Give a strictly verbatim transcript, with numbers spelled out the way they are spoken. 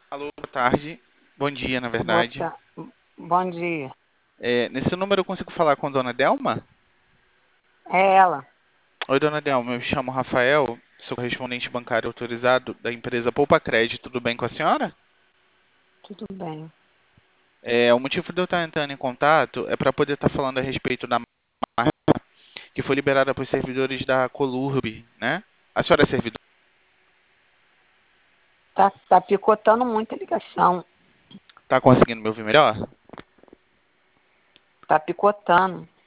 Alô, boa tarde. Bom dia, na verdade. Bota... Bom dia. É, nesse número eu consigo falar com a dona Delma? É ela. Oi, dona Delma, eu me chamo Rafael, sou correspondente bancário autorizado da empresa Poupa Crédito. Tudo bem com a senhora? Tudo bem. É, o motivo de eu estar entrando em contato é para poder estar falando a respeito da marca que foi liberada para os servidores da Colurb, né? A senhora é servidora? Tá, tá picotando muito a ligação. Está conseguindo me ouvir melhor? Tá picotando.